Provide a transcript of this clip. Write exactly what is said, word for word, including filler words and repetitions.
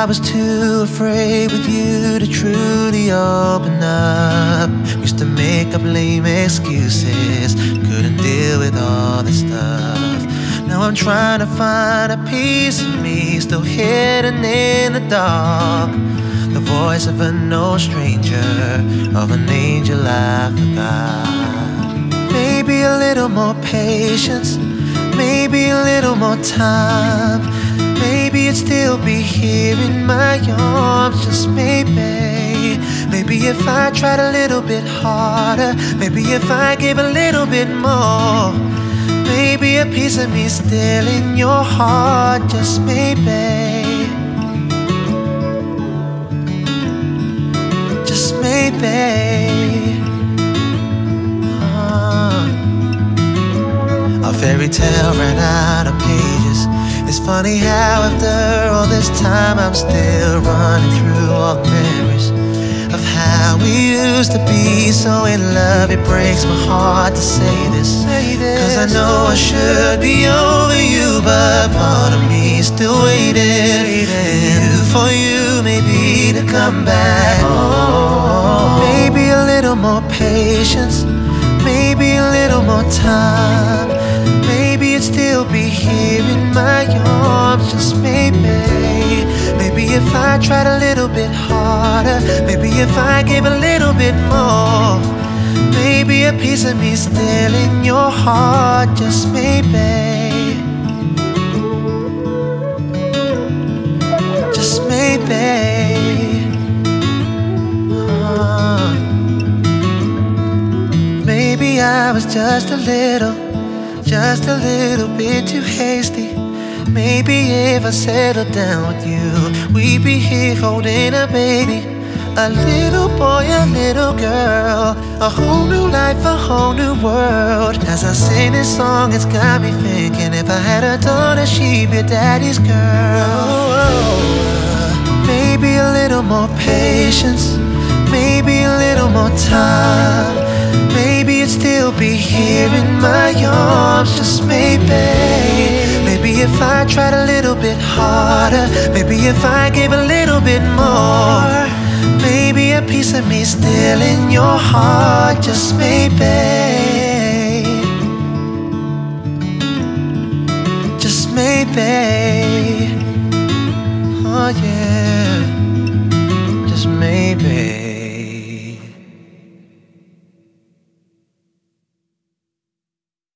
was too afraid with you to truly open up. Used to make up lame excuses, couldn't deal with all this stuff. Now I'm trying to find a piece of me, still hidden in the dark. The voice of a no stranger, of an angel I forgot. Maybe a little more patience, maybe a little more time. Maybe it'd still be here in my arms, just maybe. Maybe if I tried a little bit harder, maybe if I gave a little bit more. Maybe a piece of me still in your heart, just maybe. Just maybe. uh, A fairy tale ran out of pages. It's funny how after all this time I'm still running through all memories of how we used to be so in love. It breaks my heart to say this, cause I know I should be over you, but part of me is still waiting for you, maybe to come back. Oh, maybe a little more patience, maybe a little more time. Maybe it'd still be here in my arms, just maybe. Maybe if I tried a little bit harder, maybe if I gave a little bit more. Maybe a piece of me still in your heart, just maybe. Just maybe. uh, Maybe I was just a little Just a little bit too hasty. Maybe if I settled down with you, we'd be here holding a baby. A little boy, a little girl, a whole new life, a whole new world. As I sing this song, it's got me thinking, if I had a daughter, she'd be daddy's girl. Maybe a little more patience, maybe a little more time. Maybe it'd still be here in my arms, just maybe. Maybe if I tried a little bit harder, maybe if I gave a little bit more. Maybe a piece of me still in your heart, just maybe. Just maybe. Oh yeah, just maybe.